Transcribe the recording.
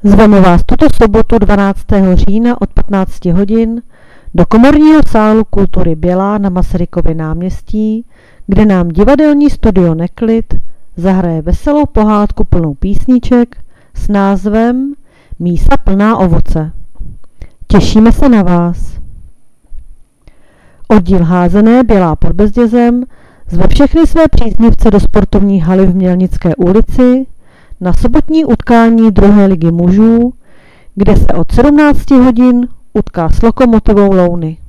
Zveme vás tuto sobotu 12. října od 15 hodin do komorního sálu Kultury Bělá na Masarykově náměstí, kde nám divadelní studio Neklid zahraje veselou pohádku plnou písniček s názvem Mísa plná ovoce. Těšíme se na vás. Oddíl Házené Bělá pod Bezdězem zve všechny své příznivce do sportovní haly v Mělnické ulici na sobotní utkání 2. ligy mužů, kde se od 17 hodin utká s Lokomotivou Louny.